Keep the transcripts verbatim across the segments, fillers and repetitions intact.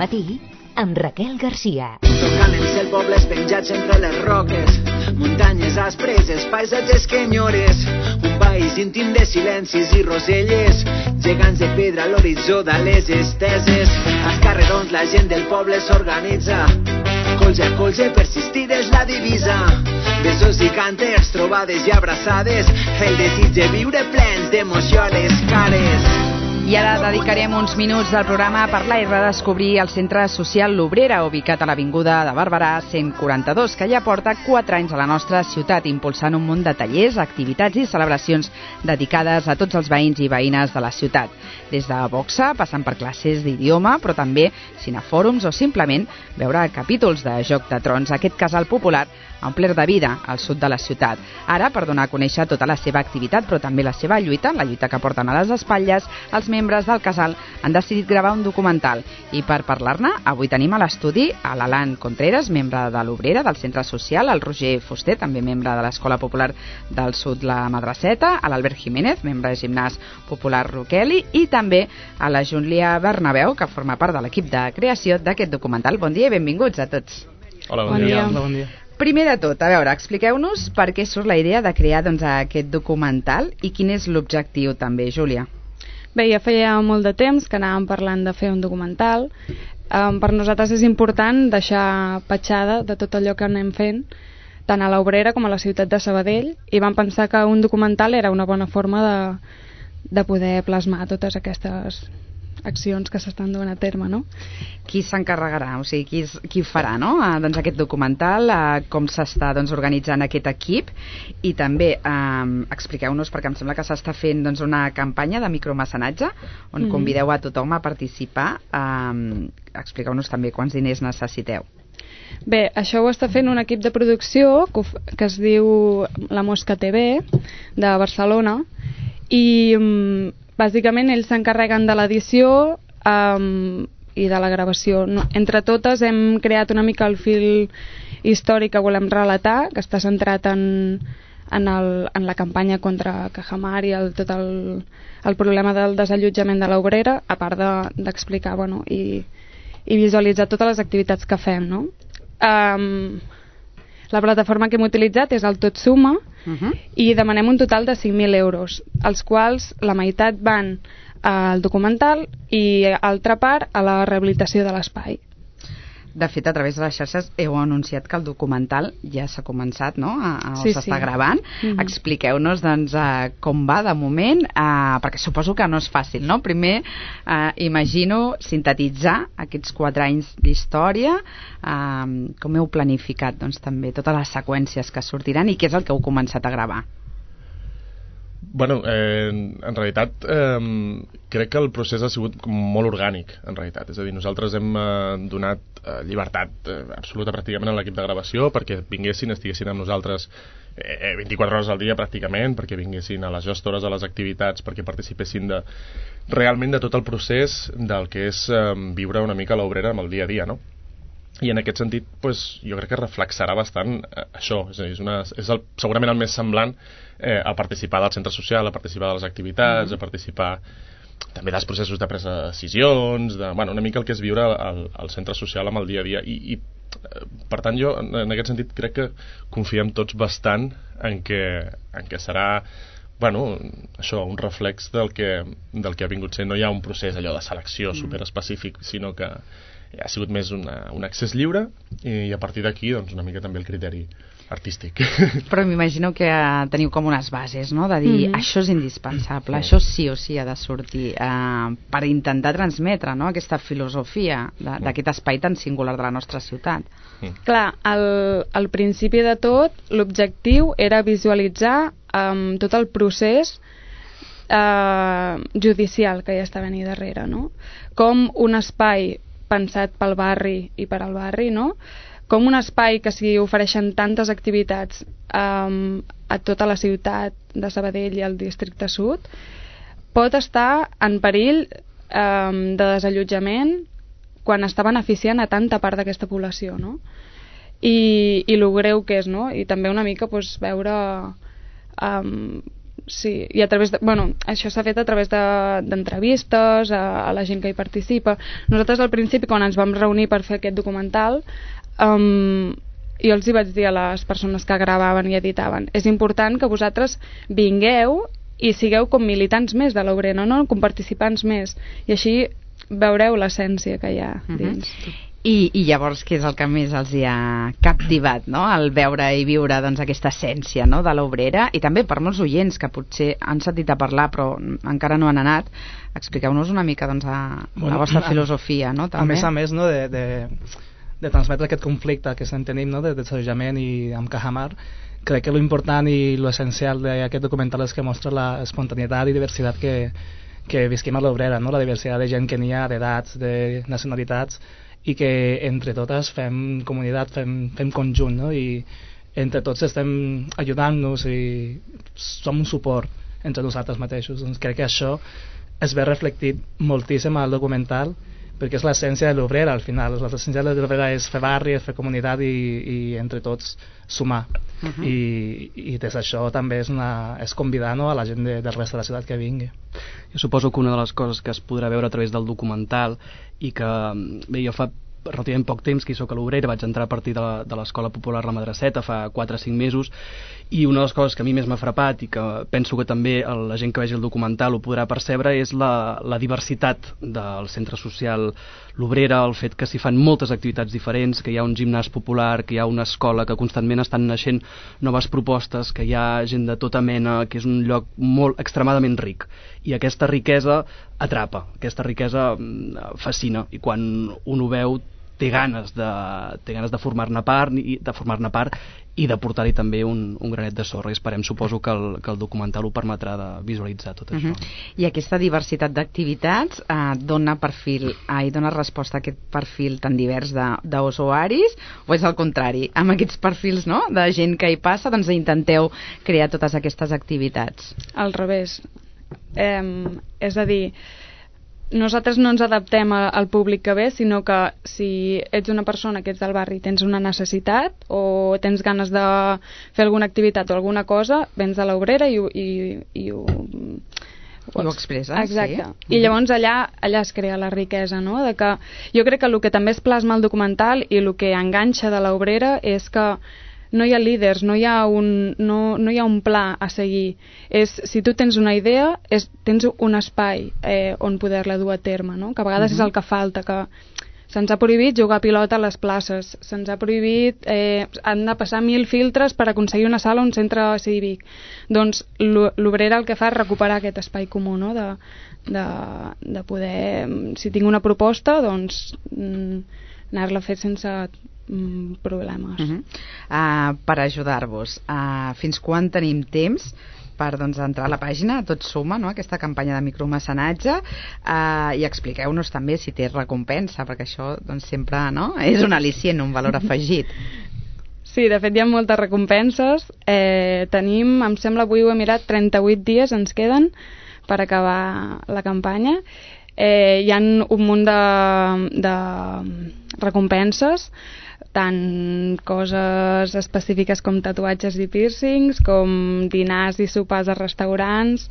matí amb Raquel Garcia. Tocant el cel, pobles penjats entre les roques, muntanyes aspreses, paisatges que enyores, un país íntim de silencis i roselles, gegants de pedra a l'horitzó d'ales esteses. Als carrerons la gent del poble s'organitza, colze a colze persistir és la divisa. Besos i cànters, trobades i abraçades, el desig de viure plens d'emoció a les cares. I ara dedicarem uns minuts del programa a parlar i redescobrir el Centre Social L'Obrera, ubicat a l'Avinguda de Barberà cent quaranta-dos, que ja porta quatre anys a la nostra ciutat, impulsant un munt de tallers, activitats i celebracions dedicades a tots els veïns i veïnes de la ciutat. Des de boxa, passant per classes d'idioma, però també cinefòrums o simplement veure capítols de Joc de Trons. Aquest casal popular ha omplert de vida al sud de la ciutat. Ara, per donar a conèixer tota la seva activitat, però també la seva lluita, la lluita que porten a les espatlles, els membres del casal han decidit gravar un documental. I per parlar-ne, avui tenim a l'estudi a l'Alan Contreras, membre de l'Obrera, del Centre Social, el Roger Fuster, també membre de l'Escola Popular del Sud La Madraceta, a l'Albert Jiménez, membre de Gimnàs Popular Roqueli, i també a la Júlia Bernabeu, que forma part de l'equip de creació d'aquest documental. Bon dia i benvinguts a tots. Hola, bon, bon dia. dia. Hola, bon dia. Primer de tot, a veure, expliqueu-nos per què surt la idea de crear doncs, aquest documental i quin és l'objectiu també, Júlia. Bé, ja feia molt de temps que anàvem parlant de fer un documental. Um, per nosaltres és important deixar petjada de tot allò que anem fent, tant a l'Obrera com a la ciutat de Sabadell, i vam pensar que un documental era una bona forma de, de poder plasmar totes aquestes accions que s'estan donant a terme, no? Qui s'encarregarà? O sigui, qui, qui farà, no? Ah, doncs aquest documental, ah, com s'està doncs, organitzant aquest equip, i també ah, expliqueu-nos, perquè em sembla que s'està fent doncs, una campanya de micromecenatge on mm-hmm. convideu a tothom a participar. Ah, expliqueu-nos també quants diners necessiteu. Bé, això ho està fent un equip de producció que, que es diu La Mosca T V de Barcelona, i um, bàsicament ells s'encarreguen de l'edició um, i de la gravació. No, entre totes hem creat una mica el fil històric que volem relatar, que està centrat en, en, el, en la campanya contra Cajamar i el, tot el, el problema del desallotjament de l'Obrera, a part d'explicar de, bueno, i, i visualitzar totes les activitats que fem, no? Um, la plataforma que hem utilitzat és el Tot Suma, uh-huh. i demanem un total de cinc mil euros, els quals la meitat van al documental i altra part a la rehabilitació de l'espai. De fet, a través de les xarxes heu anunciat que el documental ja s'ha començat, no? A, a, sí, s'està sí. gravant. Mm-hmm. Expliqueu-nos doncs, uh, com va de moment, uh, perquè suposo que no és fàcil, no? Primer, uh, imagino sintetitzar aquests quatre anys d'història, uh, com heu planificat doncs, també totes les seqüències que sortiran i què és el que heu començat a gravar. Bueno, eh, en realitat eh, crec que el procés ha sigut molt orgànic, en realitat. És a dir, nosaltres hem eh, donat eh, llibertat eh, absoluta pràcticament a l'equip de gravació perquè vinguessin, estiguessin amb nosaltres eh, vint-i-quatre hores al dia pràcticament, perquè vinguessin a les gestores a les activitats, perquè participessin de, realment de tot el procés del que és eh, viure una mica l'Obrera amb el dia a dia, no? I en aquest sentit, pues, jo crec que reflexarà bastant eh, això, és, és, una, és el, segurament el més semblant eh, a participar del centre social, a participar de les activitats, mm-hmm. a participar també dels processos de presa de decisions, de, bueno, una mica el que és viure al, al centre social amb el dia a dia. I, i per tant jo, en, en aquest sentit, crec que confiem tots bastant en que, en que serà bueno, això, un reflex del que, del que ha vingut sent. No hi ha un procés allò de selecció mm. superespecífic, sinó que ha sigut més una, un accés lliure i, i a partir d'aquí doncs, una mica també el criteri artístic. Però m'imagino que teniu com unes bases, no? De dir, mm-hmm. això és indispensable, mm. això sí o sí ha de sortir, eh, per intentar transmetre, no? Aquesta filosofia d'aquest espai tan singular de la nostra ciutat. Mm. Clar, al, al principi de tot, l'objectiu era visualitzar um, tot el procés eh, judicial que hi està venint darrere, no? Com un espai pensat pel barri i per al barri, no? Com un espai que s'hi ofereixen tantes activitats um, a tota la ciutat de Sabadell i al districte sud, pot estar en perill um, de desallotjament quan està beneficiant a tanta part d'aquesta població, no? I, i lo greu que és, no? I també una mica pues, veure um, sí, i a través de, bueno, això s'ha fet a través d'entrevistes de, a, a la gent que hi participa. Nosaltres al principi, quan ens vam reunir per fer aquest documental, um, jo els hi vaig dir a les persones que gravaven i editaven, és important que vosaltres vingueu i sigueu com militants més de l'Obrera, no? Com participants més, i així veureu l'essència que hi ha dins. Uh-huh. I, I llavors què és el que més els hi ha captivat, no? El veure i viure doncs, aquesta essència, no? De l'Obrera, i també per molts oients que potser han sentit a parlar però encara no han anat, expliqueu-nos una mica doncs, a, bueno, la vostra filosofia, no? També. A més a més, no, de, de, de transmetre aquest conflicte que estem tenint, no? de desallotjament i amb Cajamarca, crec que l'important i l'essencial d'aquest documental és que mostra l'espontaneïtat i diversitat que, que visquem a l'Obrera, no? La diversitat de gent que n'hi ha, d'edats, de nacionalitats, i que entre totes fem comunitat, fem, fem conjunt, no? I entre tots estem ajudant-nos i som un suport entre nosaltres mateixos. Doncs crec que això es ve reflectit moltíssim al documental, perquè és l'essència de l'Obrera al final. L'essència de l'Obrera és fer barri, és fer comunitat i, i entre tots sumar. Uh-huh. I, i des d'això també és, una, és convidar, no, a la gent de, del rest de la ciutat que vingui. Jo suposo que una de les coses que es podrà veure a través del documental i que, bé, jo fa relativament poc temps que hi soc a l'Obrera, vaig entrar a partir de l'Escola Popular La Madraceta fa quatre o cinc mesos, i una de les coses que a mi més m'ha frapat i que penso que també la gent que vegi el documental ho podrà percebre és la, la diversitat del centre social l'Obrera, el fet que s'hi fan moltes activitats diferents, que hi ha un gimnàs popular, que hi ha una escola, que constantment estan naixent noves propostes, que hi ha gent de tota mena, que és un lloc molt extremadament ric, i aquesta riquesa atrapa, aquesta riquesa fascina, i quan un ho veu té ganes de, té ganes de formar-ne part, de formar-ne part i de portar-hi també un, un granet de sorra, i esperem, suposo, que el, que el documental ho permetrà de visualitzar tot això. Uh-huh. I aquesta diversitat d'activitats eh, dona perfil, eh, i dona resposta a aquest perfil tan divers d'usuaris, o és el contrari? Amb aquests perfils, no?, de gent que hi passa, doncs intenteu crear totes aquestes activitats. Al revés. Eh, és a dir, nosaltres no ens adaptem al públic que ve, sinó que si ets una persona que ets del barri i tens una necessitat o tens ganes de fer alguna activitat o alguna cosa, vens a l'Obrera i, i, i ho... I ho expresses, exacte. Sí. I llavors allà, allà es crea la riquesa, no? De que jo crec que el que també es plasma al documental i el que enganxa de l'Obrera és que no hi ha líders, no hi ha un, no, no hi ha un pla a seguir. És, si tu tens una idea, és, tens un espai eh, on poder-la dur a terme, no? Que a vegades uh-huh. és el que falta, que se'ns ha prohibit jugar a pilota a les places, se'ns ha prohibit, eh, han de passar mil filtres per aconseguir una sala a un centre cívic. Doncs l'Obrera el que fa és recuperar aquest espai comú, no? de, de, de poder, si tinc una proposta, doncs anar-la a fer sense problemes. Uh-huh. uh, per ajudar-vos, uh, fins quan tenim temps per doncs, entrar a la pàgina Tot Suma, no? Aquesta campanya de micromecenatge, uh, i expliqueu-nos també si té recompensa, perquè això doncs, sempre, no?, és un al·licient, un valor afegit. Sí, de fet hi ha moltes recompenses. Eh, tenim, em sembla, avui ho he mirat, trenta-vuit dies ens queden per acabar la campanya. Eh, hi ha un munt de, de recompenses, tant coses específiques com tatuatges i piercings, com dinars i sopars a restaurants,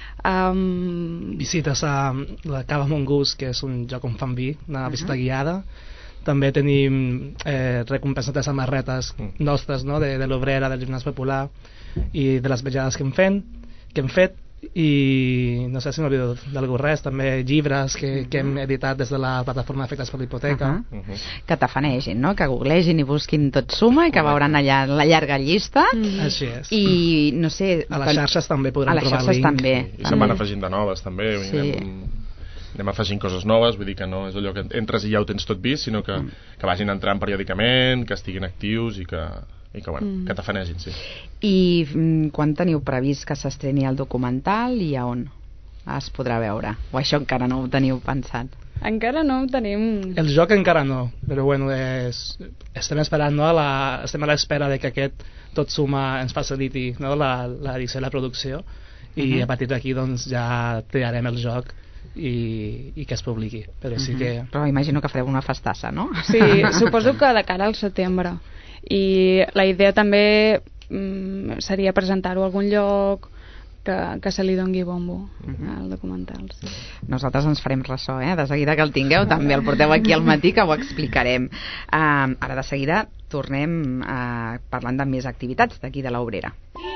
um... visites a la Cava Mongoose, que és un lloc on fan vi, una uh-huh. visita guiada. També tenim eh, recompenses de samarretes nostres, no?, de, de l'Obrera, del Gimnàs Popular i de les vetjades que hem, fent, que hem fet, i no sé si m'oblido d'algú res, també llibres que, uh-huh. que hem editat des de la plataforma Efectes per l'Hipoteca. Uh-huh. Uh-huh. Que tafanegin, no?, que googlegin i busquin Tot Suma i que veuran allà la llarga llista. Uh-huh. Així és. I no sé... A les xarxes també podran trobar el link. També. I se'n van afegint de noves també. Sí. Anem, anem afegint coses noves, vull dir que no és allò que entres i ja ho tens tot vist, sinó que, mm. que vagin entrant periòdicament, que estiguin actius i que... i que, bueno, mm. que tafanegin, sí. I mm, quan teniu previst que s'estreni el documental i a on es podrà veure? O això encara no ho teniu pensat? Encara no ho tenim. El joc encara no, però bueno, és, estem esperant, no? La, estem a l'espera de que aquest Tot Suma ens faciliti, no? l'edició i la producció, i uh-huh. a partir d'aquí doncs, ja triarem el joc i, i que es publiqui. Però sí que... Uh-huh. Però imagino que fareu una festassa, no? Sí, suposo que de cara al setembre. I la idea també mm, seria presentar-ho a algun lloc, que, que se li dongui bombo al documental. Sí. Nosaltres ens farem ressò, eh? De seguida que el tingueu també el porteu aquí al matí, que ho explicarem. Uh, ara de seguida tornem uh, parlant de més activitats d'aquí de l'Obrera.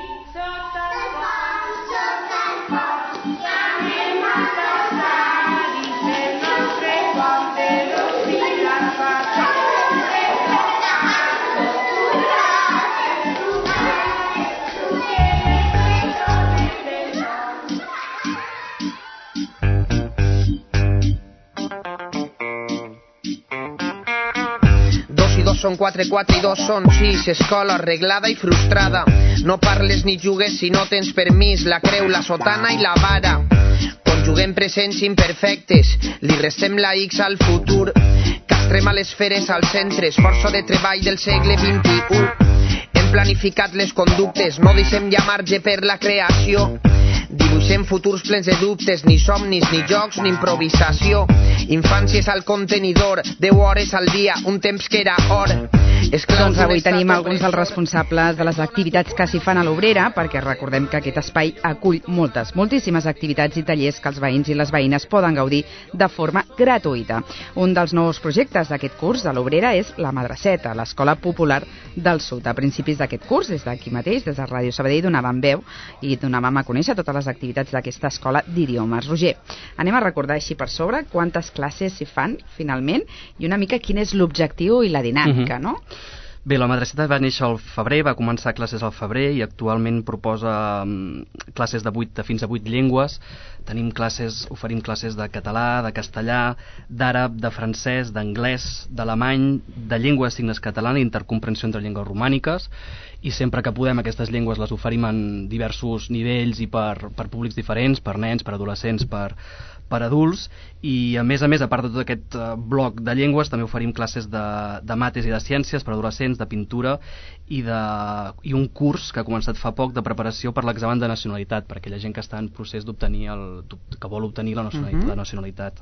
Són quatre, quatre i dos són sis, escola arreglada i frustrada. No parles ni jugues si no tens permís, la creu, la sotana i la vara. Conjuguem presents imperfectes, li restem la X al futur. Castrem a les feres als centres, força de treball del segle vint-i-u. Hem planificat les conductes, no deixem ja marge per la creació. Dibuixem futurs plens de dubtes, ni somnis, ni jocs, ni improvisació. Infàncies al contenidor, deu hores al dia, un temps que era or. Doncs avui tenim alguns dels responsables de les activitats que s'hi fan a l'Obrera, perquè recordem que aquest espai acull moltes, moltíssimes activitats i tallers que els veïns i les veïnes poden gaudir de forma gratuïta. Un dels nous projectes d'aquest curs de l'Obrera és la Madreceta, l'Escola Popular del Sud. A principis d'aquest curs, des d'aquí mateix, des de Ràdio Sabadell, donàvem veu i donàvem a conèixer totes les activitats d'aquesta escola d'idiomes. Roger, anem a recordar així per sobre quantes classes s'hi fan finalment i una mica quin és l'objectiu i la dinàmica, uh-huh. no? Bé, la Madreceta va néixer al febrer, va començar classes al febrer i actualment proposa um, classes de, vuit, de fins a vuit llengües. Tenim classes, oferim classes de català, de castellà, d'àrab, de francès, d'anglès, d'alemany, de llengua de signes catalana i intercomprensió entre llengües romàniques, i sempre que podem aquestes llengües les oferim en diversos nivells i per, per públics diferents, per nens, per adolescents, per, per adults, i a més a més, a part de tot aquest uh, bloc de llengües, també oferim classes de, de mates i de ciències per adolescents, de pintura i, de, i un curs que ha començat fa poc de preparació per l'examen de nacionalitat, per aquella gent que està en procés d'obtenir el, que vol obtenir la nacionalitat, uh-huh. la nacionalitat.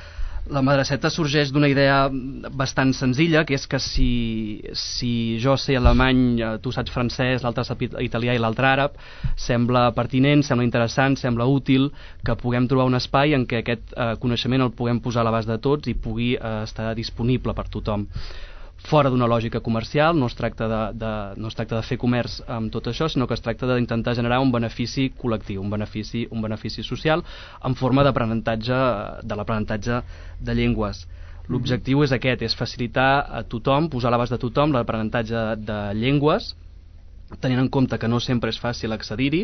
La Madreceta sorgeix d'una idea bastant senzilla, que és que si, si jo sé alemany, tu saps francès, l'altre sap italià i l'altre àrab, sembla pertinent, sembla interessant, sembla útil que puguem trobar un espai en què aquest eh, coneixement el puguem posar a l'abast de tots i pugui eh, estar disponible per tothom. Fora d'una lògica comercial, no es tracta de, de, no es tracta de fer comerç amb tot això, sinó que es tracta d'intentar generar un benefici col·lectiu, un benefici, un benefici social en forma d'aprenentatge, de l'aprenentatge de llengües. L'objectiu és aquest, és facilitar a tothom, posar a l'abast de tothom l'aprenentatge de llengües, tenint en compte que no sempre és fàcil accedir-hi,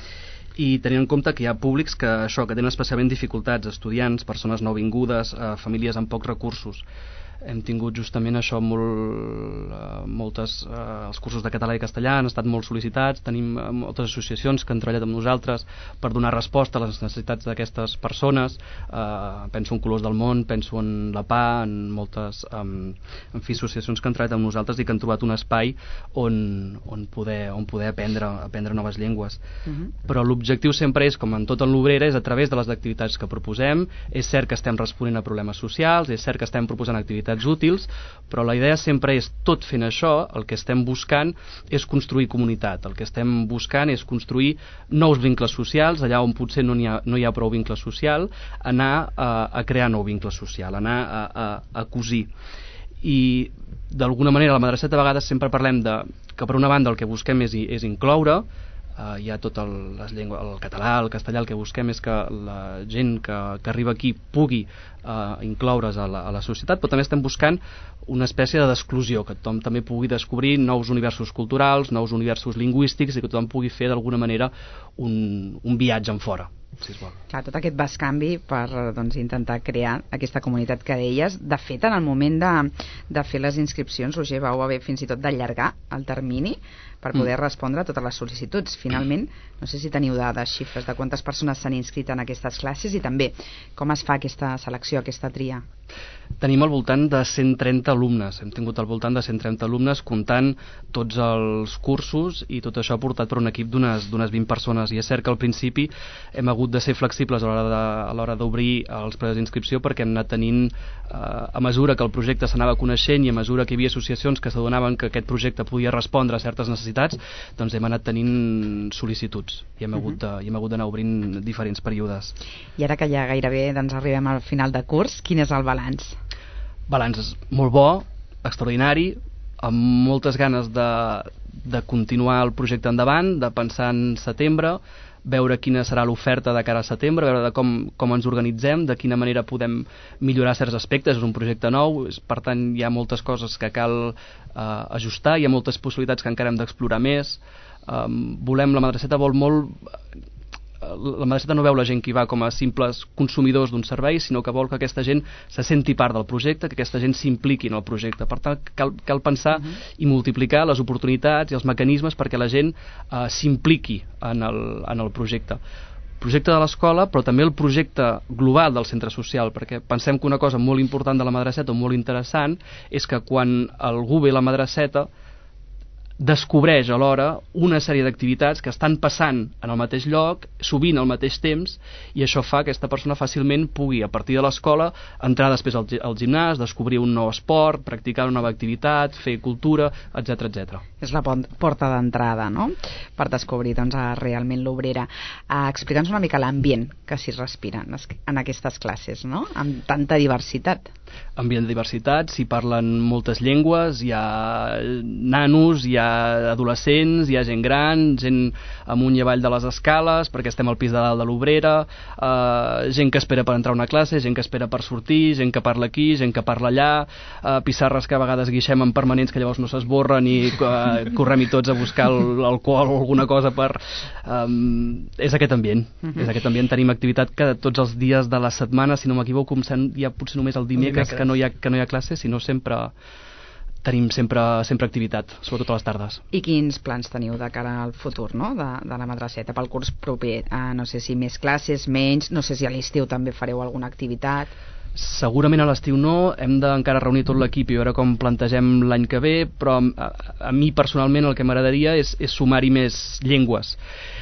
i tenint en compte que hi ha públics que, això, que tenen especialment dificultats, estudiants, persones nouvingudes, eh, famílies amb pocs recursos. Hem tingut justament això, molt, eh, moltes, eh, els cursos de català i castellà han estat molt sol·licitats, tenim eh, moltes associacions que han treballat amb nosaltres per donar resposta a les necessitats d'aquestes persones, eh, penso en Colors del Món, penso en la P A, en moltes eh, en fi, associacions que han treballat amb nosaltres i que han trobat un espai on, on, poder, on poder aprendre, aprendre noves llengües. Uh-huh. Però l'objectiu sempre és, com en tot en l'Obrera, és a través de les activitats que proposem. És cert que estem responent a problemes socials, és cert que estem proposant activitats útils, però la idea sempre és, tot fent això, el que estem buscant és construir comunitat, el que estem buscant és construir nous vincles socials, allà on potser no hi ha, no hi ha prou vincle social, anar a, a crear nou vincle social, anar a, a, a cosir. I d'alguna manera a la Madreceta a vegades sempre parlem de que per una banda el que busquem és, és incloure, Uh, hi ha tot el, les llengües, el català, el castellà, el que busquem és que la gent que, que arriba aquí pugui uh, incloure's a la, a la societat, però també estem buscant una espècie d'exclusió, que tothom també pugui descobrir nous universos culturals, nous universos lingüístics i que tothom pugui fer d'alguna manera un, un viatge en fora. Si es vol. Clar, tot aquest bascanvi per doncs, intentar crear aquesta comunitat que deies. De fet, en el moment de, de fer les inscripcions, Roger, vau haver fins i tot d'allargar el termini per poder mm. respondre a totes les sol·licituds. Finalment, no sé si teniu dades, xifres de quantes persones s'han inscrit en aquestes classes i també com es fa aquesta selecció, aquesta tria. Tenim al voltant de cent trenta alumnes, hem tingut al voltant de cent trenta alumnes comptant tots els cursos, i tot això portat per un equip d'unes d'unes vint persones, i és cert que al principi hem hagut de ser flexibles a l'hora de, a l'hora d'obrir els períodes d'inscripció, perquè hem anat tenint, eh, a mesura que el projecte s'anava coneixent i a mesura que hi havia associacions que s'adonaven que aquest projecte podia respondre a certes necessitats, doncs hem anat tenint sol·licituds i hem hagut de, i hem hagut d'anar obrint diferents períodes. I ara que ja gairebé doncs, arribem al final de curs, quin és el balanç? Balanç molt bo, extraordinari, amb moltes ganes de, de continuar el projecte endavant, de pensar en setembre, veure quina serà l'oferta de cara a setembre, veure de com, com ens organitzem, de quina manera podem millorar certs aspectes. És un projecte nou, per tant hi ha moltes coses que cal eh, ajustar, hi ha moltes possibilitats que encara hem d'explorar més. Eh, volem, la Madraseta vol molt... La Madraseta no veu la gent que hi va com a simples consumidors d'un servei, sinó que vol que aquesta gent se senti part del projecte, que aquesta gent s'impliqui en el projecte. Per tant, cal, cal pensar uh-huh. i multiplicar les oportunitats i els mecanismes perquè la gent uh, s'impliqui en el, en el projecte. Projecte de l'escola, però també el projecte global del centre social, perquè pensem que una cosa molt important de la Madraseta, molt interessant, és que quan algú ve a la Madraseta descobreix alhora una sèrie d'activitats que estan passant en el mateix lloc, sovint al mateix temps, i això fa que aquesta persona fàcilment pugui, a partir de l'escola, entrar després al, al gimnàs, descobrir un nou esport, practicar una nova activitat, fer cultura, etcètera etcètera. És la porta d'entrada, no?, per descobrir doncs, realment l'Obrera. Uh, Explica'ns una mica l'ambient que s'hi respira en aquestes classes, no?, amb tanta diversitat. Ambient de diversitat, s'hi parlen moltes llengües, hi ha nanos, hi ha adolescents, hi ha gent gran, gent amunt i avall de les escales, perquè estem al pis de dalt de l'Obrera, eh, gent que espera per entrar a una classe, gent que espera per sortir, gent que parla aquí, gent que parla allà, eh, pissarres que a vegades guixem en permanents que llavors no s'esborren i eh, correm-hi tots a buscar l'alcohol o alguna cosa per... Eh, és aquest ambient, uh-huh. és aquest ambient. Tenim activitat que tots els dies de la setmana, si no m'equivoco, hi ha potser només el dimecres, que no hi ha, que no hi ha classe, sinó sempre tenim sempre, sempre activitat, sobretot a les tardes. I quins plans teniu de cara al futur, no?, de, de la Madraseta pel curs proper? Uh, no sé si més classes, menys, no sé si a l'estiu també fareu alguna activitat. Segurament a l'estiu no, hem d'encara reunir tot l'equip i veure com plantegem l'any que ve, però a, a mi personalment el que m'agradaria és, és sumar-hi més llengües,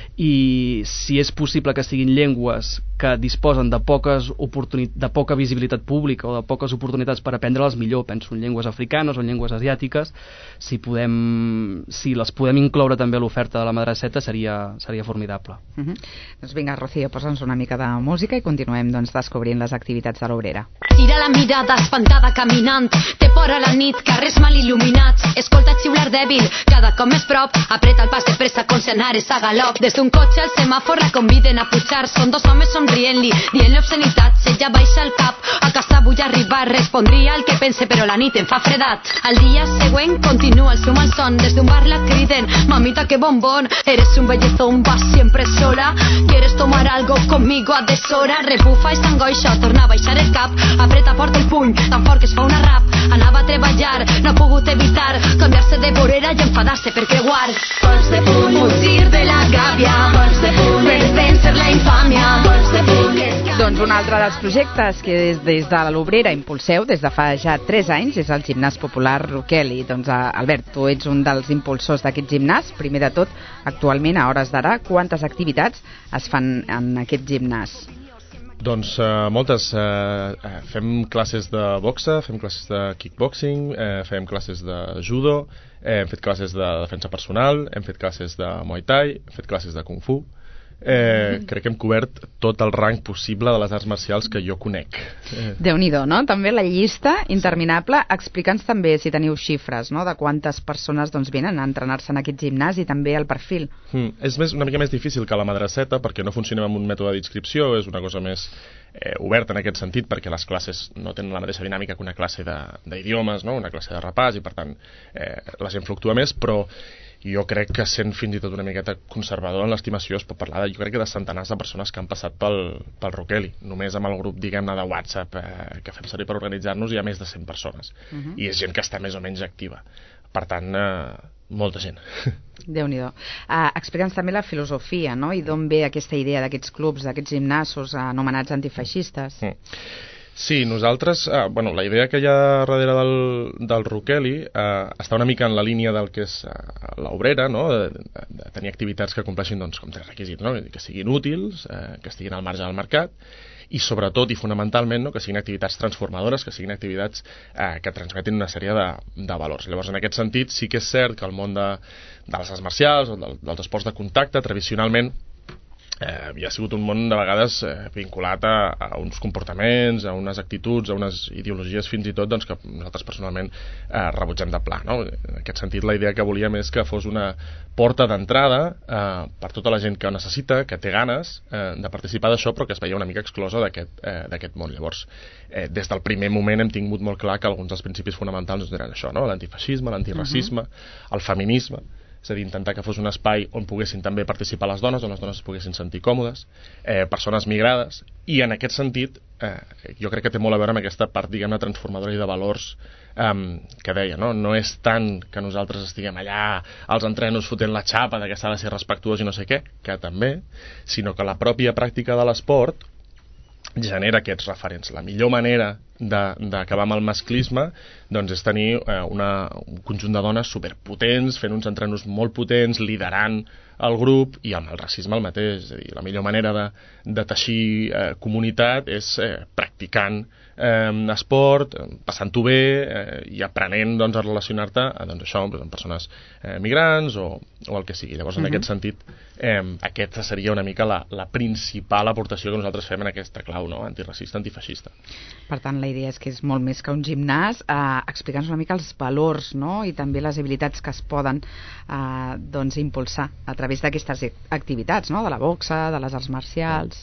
i si és possible que siguin llengües que disposen de, poques oportuni- de poca visibilitat pública o de poques oportunitats per aprendre-les, millor. Penso en llengües africanes o en llengües asiàtiques. Si, podem, si les podem incloure també a l'oferta de la Madraseta seria, seria formidable. Uh-huh. Doncs vinga, Rocío, posa'ns una mica de música i continuem doncs, descobrint les activitats de l'Obrera. Tira la mirada espantada caminant, té por a la nit, carrers mal il·luminats, escolta xiular dèbil, cada cop més prop, apreta el pas de pressa com si anares a galop. Des d'un cotxe al semàfor la conviden a pujar, són dos homes somrient-li, dient-li obscenitats, ella baixa el cap, a casa vull arribar, respondria el que pense, però la nit em fa fredat. Al dia següent continua el seu malson, des d'un bar la criden, mamita que bombón, eres un bellezón, vas siempre sola, quieres tomar algo conmigo a deshora, rebufa i s'angoixa, torna a baixar el cap, apreta fort el puny, tan fort que es fa una rap, anava a treballar, no ha pogut evitar canviar-se de vorera i enfadar-se per creuar. Pols de puny, fugir de la gàbia, pols de puny, per vèncer la infàmia, pols de puny. Doncs un altre dels projectes que des, des de l'Obrera impulseu des de fa ja tres anys és el gimnàs popular Roqueli. Doncs Albert, tu ets un dels impulsors d'aquest gimnàs. Primer de tot, actualment, a hores d'ara, quantes activitats es fan en aquest gimnàs? Doncs uh, moltes. Uh, fem classes de boxa, fem classes de kickboxing, uh, fem classes de judo, eh, hem fet classes de defensa personal, hem fet classes de muay thai, hem fet classes de kung fu. Eh, crec que hem cobert tot el rang possible de les arts marcials que jo conec. Eh. Déu-n'hi-do, no? També la llista interminable. Explica'ns també si teniu xifres, no?, de quantes persones doncs, venen a entrenar-se en aquest gimnàs i també el perfil. Mm, és més, una mica més difícil que la Madraseta perquè no funcionem amb un mètode d'inscripció, és una cosa més eh, oberta en aquest sentit perquè les classes no tenen la mateixa dinàmica que una classe d'idiomes, no?, una classe de repàs, i per tant eh, la gent fluctua més, però jo crec que sent fins i tot una miqueta conservador en l'estimació es pot parlar de, jo crec que de centenars de persones que han passat pel, pel Roqueli. Només amb el grup, diguem-ne, de WhatsApp eh, que fem servir per organitzar-nos hi ha més de cent persones. Uh-huh. I és gent que està més o menys activa. Per tant, eh, molta gent. Déu-n'hi-do. Uh, Explica'ns també la filosofia, no?, i d'on ve aquesta idea d'aquests clubs, d'aquests gimnasos anomenats antifeixistes. Mm. Sí, nosaltres, eh, bueno, la idea que hi ha darrere del, del Roqueli eh, està una mica en la línia del que és eh, l'Obrera, no? de, de, de tenir activitats que compleixin doncs, com tres requisits, no? Que siguin útils, eh, que estiguin al marge del mercat i sobretot i fonamentalment no? que siguin activitats transformadores, que siguin activitats eh, que transmetin una sèrie de, de valors. Llavors, en aquest sentit, sí que és cert que el món de, de les arts marcials o de, dels esports de contacte, tradicionalment, Eh, havia sigut un món de vegades eh, vinculat a, a uns comportaments, a unes actituds, a unes ideologies fins i tot doncs, que nosaltres personalment eh, rebutgem de pla, no? En aquest sentit la idea que volíem és que fos una porta d'entrada eh, per tota la gent que necessita, que té ganes eh, de participar d'això però que es veia una mica exclosa d'aquest eh, d'aquest món. Llavors, eh, des del primer moment hem tingut molt clar que alguns dels principis fonamentals eren això, no? L'antifeixisme, l'antiracisme, uh-huh. el feminisme, és a dir, intentar que fos un espai on poguessin també participar les dones, on les dones es poguessin sentir còmodes, eh, persones migrades, i en aquest sentit eh, jo crec que té molt a veure amb aquesta part, diguem-ne, transformadora i de valors eh, que deia, no? No és tant que nosaltres estiguem allà als entrenos fotent la xapa de que s'ha de ser respectuós i no sé què, que també, sinó que la pròpia pràctica de l'esport genera aquests referents. La millor manera d'acabar amb el masclisme doncs és tenir eh, una, un conjunt de dones superpotents, fent uns entrenos molt potents, liderant el grup, i amb el racisme el mateix. És a dir, la millor manera de, de teixir eh, comunitat és eh, practicant eh, esport, passant-ho bé eh, i aprenent doncs, a relacionar-te eh, doncs, això, amb persones eh, migrants o, o el que sigui. Llavors, en uh-huh. aquest sentit, eh, aquesta seria una mica la, la principal aportació que nosaltres fem en aquesta clau, no? Antiracista, antifeixista. Per tant, la idea és que és molt més que un gimnàs. Eh, explica'ns una mica els valors, no? I també les habilitats que es poden eh, doncs, impulsar a través d'aquestes activitats, no? De la boxa, de les arts marcials.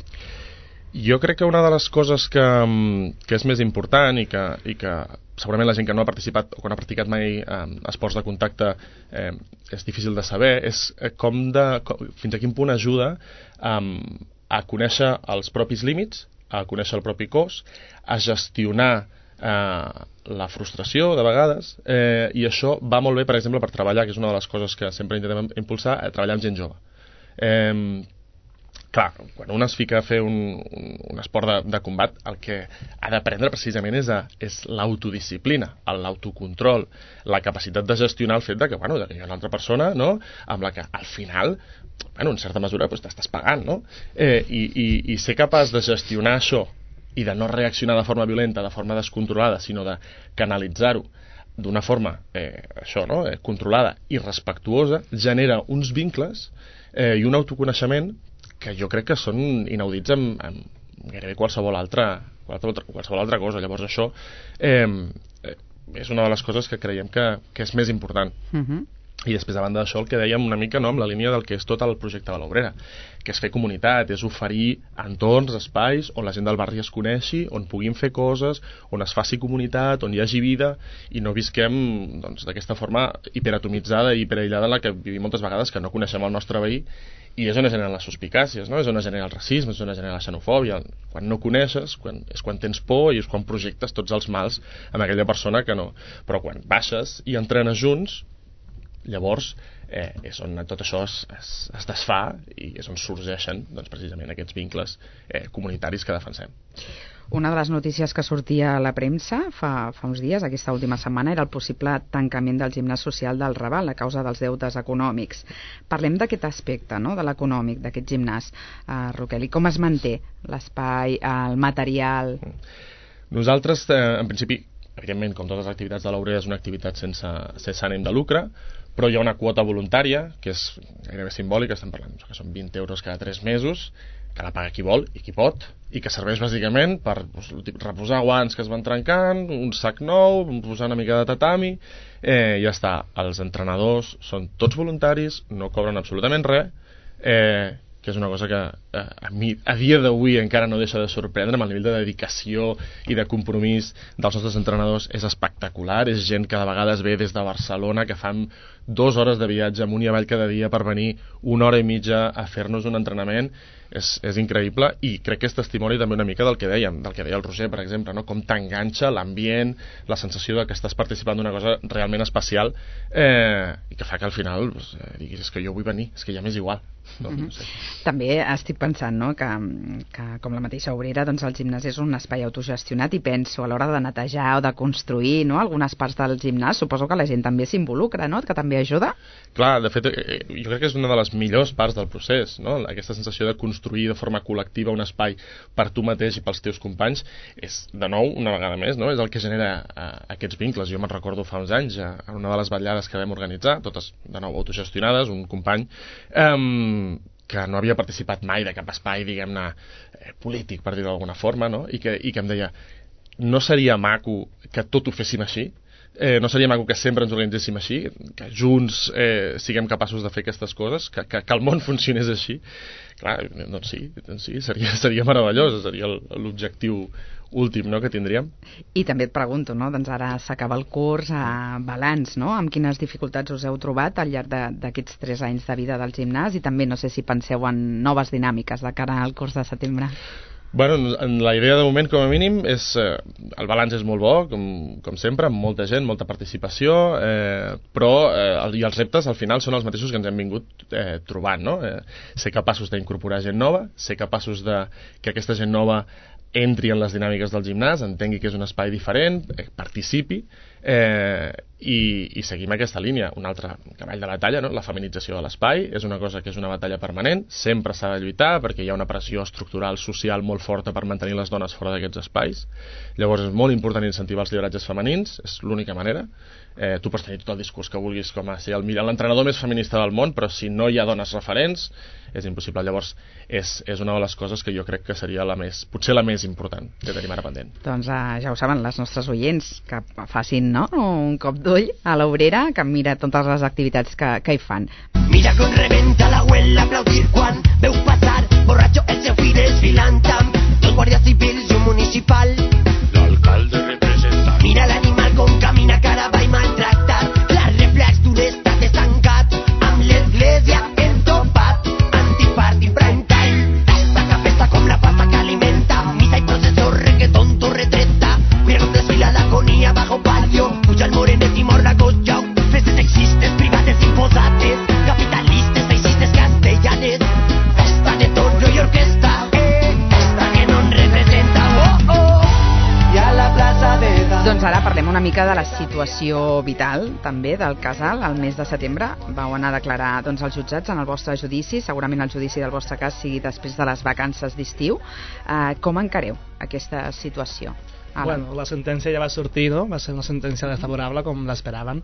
Jo crec que una de les coses que, que és més important i que, i que segurament la gent que no ha participat o que no ha practicat mai eh, esports de contacte eh, és difícil de saber, és com de, com, fins a quin punt ajuda eh, a conèixer els propis límits, a conèixer el propi cos, a gestionar eh, la frustració de vegades, eh, i això va molt bé, per exemple, per treballar, que és una de les coses que sempre intentem impulsar, eh, treballar amb gent jove. Eh, clar, quan un es fica a fer un, un, un esport de, de combat, el que ha d'aprendre precisament és, a, és l'autodisciplina, l'autocontrol, la capacitat de gestionar el fet de que, bueno, de que hi ha una altra persona, no?, amb la que al final, bueno, en certa mesura pues, t'estàs pagant, no? Eh, i, i, i ser capaç de gestionar això i de no reaccionar de forma violenta, de forma descontrolada, sinó de canalitzar-ho d'una forma, eh, això, no?, eh, controlada i respectuosa, genera uns vincles eh, i un autoconeixement que jo crec que són inaudits amb, amb gairebé qualsevol altra, qualsevol, qualsevol altra cosa. Llavors això eh, és una de les coses que creiem que, que és més important. Uh-huh. I després, a banda d'això, el que dèiem una mica, no?, amb la línia del que és tot el projecte de l'Obrera, que és fer comunitat, és oferir entorns, espais on la gent del barri es coneixi, on puguin fer coses, on es faci comunitat, on hi hagi vida, i no visquem doncs, d'aquesta forma hiperatomitzada i hiperaïllada en la que vivim moltes vegades, que no coneixem el nostre veí, i és on es generen les suspicàcies, no? És on es genera el racisme, és on es genera la xenofòbia. Quan no coneixes, quan, és quan tens por i és quan projectes tots els mals amb aquella persona que no. Però quan baixes i entrenes junts, llavors eh, és on tot això es, es, es desfà i és on sorgeixen doncs, precisament aquests vincles eh, comunitaris que defensem. Una de les notícies que sortia a la premsa fa, fa uns dies, aquesta última setmana, era el possible tancament del gimnàs social del Raval a causa dels deutes econòmics. Parlem d'aquest aspecte, no?, de l'econòmic, d'aquest gimnàs. Uh, Roqueli, com es manté l'espai, el material? Nosaltres, eh, en principi, evidentment, com totes les activitats de l'Obrera, és una activitat sense, sense ànim de lucre, però hi ha una quota voluntària, que és gairebé simbòlica, estem parlant que són vint euros cada tres mesos, que la paga qui vol i qui pot, i que serveix bàsicament per doncs, reposar guants que es van trencant, un sac nou, posar una mica de tatami, eh, ja està. Els entrenadors són tots voluntaris, no cobren absolutament res, eh, que és una cosa que eh, a mi a dia d'avui encara no deixa de sorprendre, amb el nivell de dedicació i de compromís dels nostres entrenadors és espectacular. És gent que de vegades ve des de Barcelona, que fan dues hores de viatge amunt i avall cada dia per venir una hora i mitja a fer-nos un entrenament. és, és increïble, i crec que és testimoni també una mica del que dèiem, del que deia el Roger, per exemple, no? Com t'enganxa l'ambient, la sensació de que estàs participant d'una cosa realment especial, eh, i que fa que al final pues, eh, diguis, és que jo vull venir, és que ja m'és igual. No, no sé. També estic pensant, no?, que, que com la mateixa Obrera, doncs el gimnàs és un espai autogestionat, i penso a l'hora de netejar o de construir, no?, algunes parts del gimnàs, suposo que la gent també s'involucra, no?, que també ajuda. Clar, de fet, eh, jo crec que és una de les millors parts del procés, no?, aquesta sensació de construir de forma col·lectiva un espai per tu mateix i pels teus companys, és, de nou, una vegada més, no?, és el que genera eh, aquests vincles. Jo me'n recordo fa uns anys, eh, en una de les vetllades que vam organitzar, totes, de nou, autogestionades, un company, eh, que no havia participat mai de cap espai, diguem-ne, eh, polític, per dir-ho d'alguna forma, no? I que, i que em deia, no seria maco que tot ho féssim així? Eh, no seria maco que sempre ens organitzéssim així, que junts eh, siguem capaços de fer aquestes coses, que, que, que el món funcionés així? Clar, doncs sí, doncs sí seria, seria meravellós, seria l'objectiu últim, no?, que tindríem. I també et pregunto, no?, doncs ara s'acaba el curs, a balanç, no?, amb quines dificultats us heu trobat al llarg d'aquests tres anys de vida del gimnàs, i també no sé si penseu en noves dinàmiques de cara al curs de setembre. Bueno, la idea de moment, com a mínim, és eh, el balanç és molt bo, com, com sempre, amb molta gent, molta participació, eh, però eh, i els reptes al final són els mateixos que ens hem vingut eh, trobant, no? Eh, ser capaços d'incorporar gent nova, ser capaços de que aquesta gent nova entri en les dinàmiques del gimnàs, entengui que és un espai diferent, eh, participi, eh, i, i seguim aquesta línia. Un altre cavall de batalla, no?, la feminització de l'espai, és una cosa que és una batalla permanent, sempre s'ha de lluitar perquè hi ha una pressió estructural social molt forta per mantenir les dones fora d'aquests espais. Llavors és molt important incentivar els lideratges femenins, és l'única manera. Eh, tu pots tenir tot el discurs que vulguis com a ser l'entrenador més feminista del món, però si no hi ha dones referents és impossible. Llavors és, és una de les coses que jo crec que seria la més, potser la més important que tenim ara pendent. Doncs eh, ja ho saben les nostres oients, que facin, no?, un cop d'ull a l'Obrera, que mira totes les activitats que, que hi fan. Mira com rebenta la huel aplaudir quan veu passar borratxo el seu fill desfilant amb dos guàrdies civils i un municipal. L'alcalde representant. Mira l'animal com camina, cara va i maltractar, la reflex d'un estat estancat amb l'església entopat, antiparty prime time. Tasta que pesta com la papa que alimenta, misa i processor, reggaeton, torretreta. Mira com desfila l'agonia bajo palio, puja el morenet i mor la gotja. Festes sexistes, privades imposades, capitalistes, feixistes, castellanes. Festa de torno i orquesta, festa que no en representa. Oh, oh, i a la plaça de dalt. Doncs ara parlem una mica de la situació vital, també, del casal. Al mes de setembre vau anar a declarar, doncs, als jutjats en el vostre judici. Segurament el judici del vostre cas sigui després de les vacances d'estiu. Eh, com encareu aquesta situació? Ara. Bueno, la sentència ja va sortir, no? Va ser una sentència desfavorable, com l'esperaven.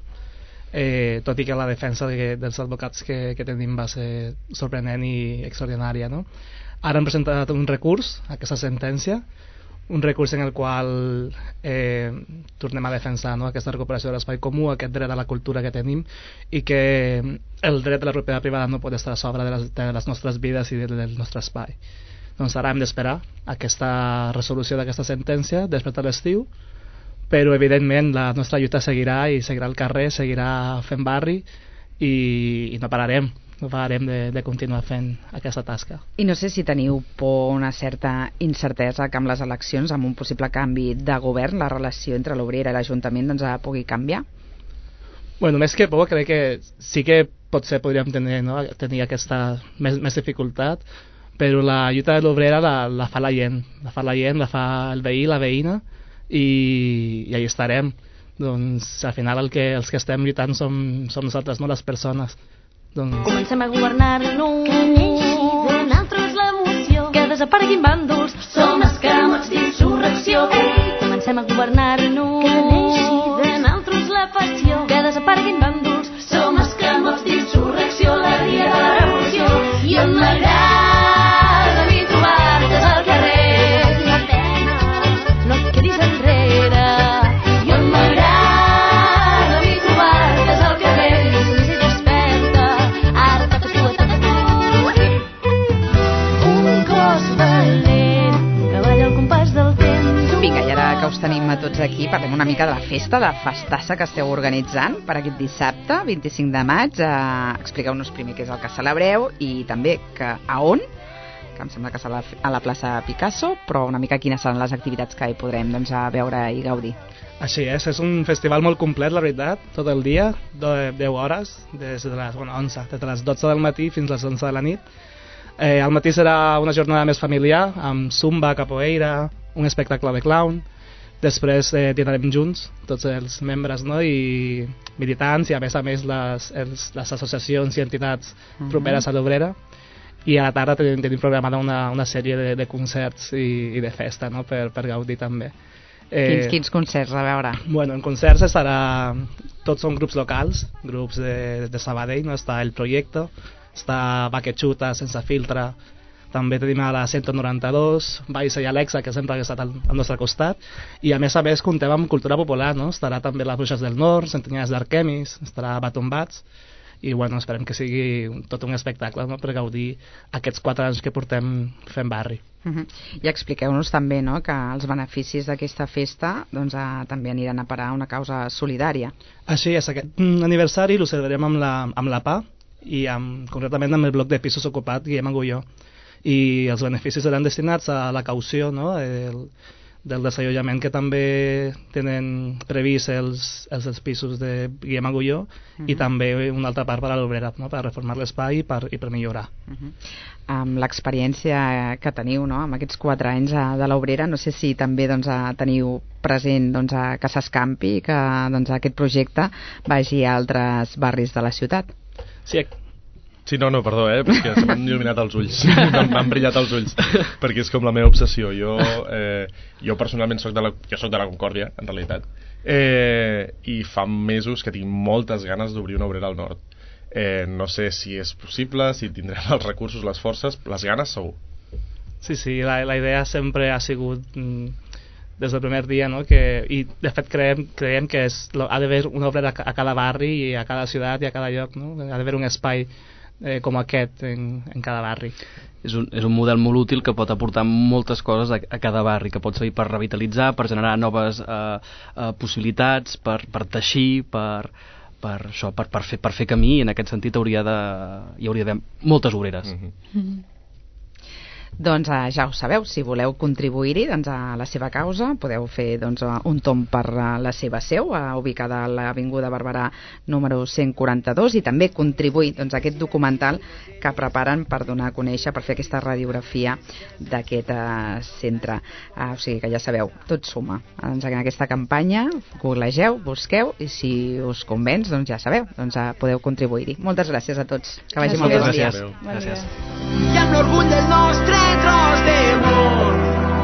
Eh, tot i que la defensa de, dels advocats que, que tenim va ser sorprenent i extraordinària, no? Ara hem presentat un recurs a aquesta sentència, un recurs en el qual eh, tornem a defensar, no?, aquesta recuperació de l'espai comú, aquest dret a la cultura que tenim, i que el dret a la propietat privada no pot estar a sobre de les, de les nostres vides i del nostre espai. Doncs ara hem d'esperar aquesta resolució d'aquesta sentència després de l'estiu, però evidentment la nostra lluita seguirà i seguirà al carrer, seguirà fent barri, i, i no pararem no pararem de, de continuar fent aquesta tasca. I no sé si teniu por, una certa incertesa que amb les eleccions, amb un possible canvi de govern, la relació entre l'Obrera i l'Ajuntament doncs pugui canviar? Bueno, més que por, crec que sí que potser podríem tenir, no, tenir aquesta més, més dificultat, però la lluita de l'Obrera la, la fa la gent, la fa la gent, la fa el veí, la veïna, i, i ahí estarem. Doncs al final el que, els que estem lluitant som, som nosaltres, no les persones. Doncs... Comencem a governar-nos, que neixi de naltros l'emoció, que desapareguin bàndols, som escamots d'insurrecció. Comencem a governar-nos, que neixi de naltros la passió, que desapareguin bàndols, som escamots d'insurrecció. La dia de la revolució, i on m'agrada a mi trobar-te al carrer, no pena, no et quedis enrere. I on m'agrada a mi trobar-te al carrer, i desperta, ara toca tu, toca tu. Un cos valent que balla al compàs del temps. Vinga, i ara que us tenim a tots aquí, parlem una mica de la festa, de festassa que esteu organitzant per aquest dissabte, vint-i-cinc de maig. Eh, expliqueu-nos primer què és el que celebreu i també que a on que em sembla que serà a la plaça Picasso, però una mica quines seran les activitats que hi podrem doncs, veure i gaudir. Així és, és un festival molt complet, la veritat, tot el dia, deu hores, des de les, bueno, onze, des de les dotze del matí fins a les onze de la nit. Eh, al matí serà una jornada més familiar, amb zumba, capoeira, un espectacle de clown. Després eh, dinarem junts, tots els membres, no? I militants i a més a més les, els, les associacions i entitats uh-huh. properes a l'Obrera. I a la tarda tenim, tenim programada una, una sèrie de, de concerts i, i de festa, no? per, per gaudir també. Eh, quins, quins concerts a veure? Bueno, en concerts estarà... Tots són grups locals, grups de, de Sabadell, no? Està El Proyecto, està Baquechuta, Sense Filtre, també tenim a la cent noranta-dos, Baixa i Alexa, que sempre ha estat al, al nostre costat, i a més a més comptem amb cultura popular, no? Estarà també les Bruixes del Nord, Centenyades d'Arquemis, estarà Batombats, i bueno, esperem que sigui tot un espectacle, no? Per gaudir aquests quatre anys que portem fent barri. Uh-huh. I expliqueu-nos també, no?, que els beneficis d'aquesta festa doncs, a, també aniran a parar a una causa solidària. Així és, aquest aniversari lo celebrarem amb la, amb la P A i amb, concretament amb el bloc de pisos ocupat Guillem Agulló, i els beneficis seran destinats a la caució, no?, el, del desallotjament que també tenen previst els, els, els pisos de Guillem Agulló, uh-huh. i també una altra part per a l'Obrera, no?, per reformar l'espai i per, i per millorar. Uh-huh. Amb l'experiència que teniu, no?, amb aquests quatre anys de l'Obrera, no sé si també doncs, teniu present doncs, que s'escampi i que doncs, aquest projecte vagi a altres barris de la ciutat. Sí, Sí, no, no, perdó, eh, perquè se m'han il·luminat els ulls, m'han brillat els ulls, perquè és com la meva obsessió. Jo, eh, jo personalment soc de la, jo soc de la Concòrdia, en realitat, eh, i fa mesos que tinc moltes ganes d'obrir una obrera al nord. Eh, no sé si és possible, si tindrem els recursos, les forces, les ganes segur. Sí, sí, la, la idea sempre ha sigut... Mm, des del primer dia, no? Que, i de fet creiem, creiem que és, ha d'haver una obrera a cada barri i a cada ciutat i a cada lloc, no? Ha d'haver un espai eh, com aquest en, en cada barri. És un, és un model molt útil que pot aportar moltes coses a, a cada barri, que pot servir per revitalitzar, per generar noves eh, eh, possibilitats, per, per teixir, per, per, això, per, per, fer, per fer camí, i en aquest sentit hauria de, hi hauria d'haver moltes obreres. Mm-hmm. Mm-hmm. Doncs eh, ja ho sabeu, si voleu contribuir-hi doncs, a la seva causa, podeu fer doncs, un tomb per la seva seu, eh, ubicada a l'Avinguda Barberà número cent quaranta-dos, i també contribuir doncs, a aquest documental que preparen per donar a conèixer, per fer aquesta radiografia d'aquest eh, centre. Eh, o sigui que ja sabeu, tot suma. Doncs, en aquesta campanya, googlegeu, busqueu, i si us convenç, doncs ja sabeu, doncs, eh, podeu contribuir-hi. Moltes gràcies a tots. Que vagi molt bé. Gràcies. Bon Gràcies. I amb l'orgull del nostre tros de món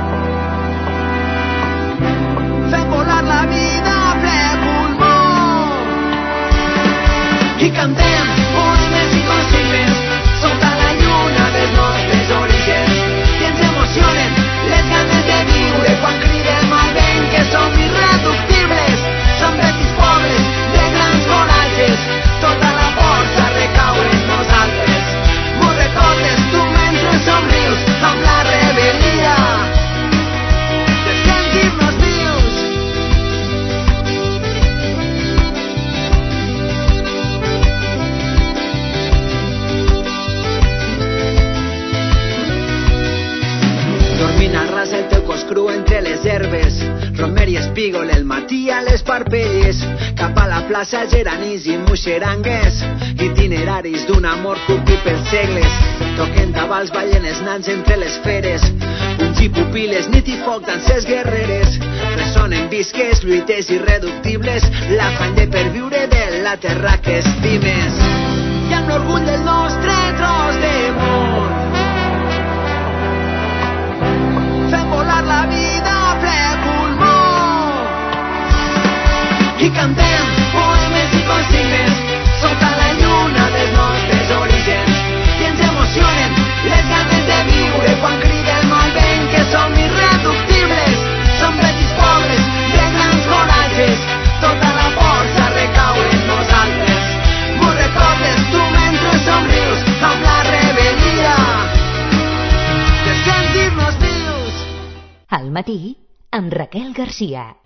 fem volar la vida a ple pulmó i cantem poemes i consignes sota la lluna dels nostres orígens i ens emocionen les ganes de viure quan cridem al vent que som irreductibles, som petits pobles de grans coratges, tota la força recau en nosaltres. M'ho recordes tu mentre somrius amb la rebel·lia de sentir-nos vius. Dormint al ras el teu cos cru entre les herbes, romer i espígol el matí a les parpelles, cap a la plaça geranis i muixerangues, itineraris d'un amor cupit pels segles, toquen tabals, ballen els nans entre les feres, punts i pupil·les, nit i foc, danses guerreres, ressonen visques, lluites irreductibles, l'afany de perviure de la terra que estimes, i amb l'orgull del nostre tros de món fem volar la vida a ple pulmó i cantem poemes i consignes sota la lluna dels nostres orígens i ens emocionen les ganes de viure quan cridem al vent que som irreductibles, som petits pobles de grans coratges, tota la força recau en nosaltres. M'ho recordes tu mentre somrius amb la rebel·lia de sentir-nos vius. Al matí, amb Raquel Garcia.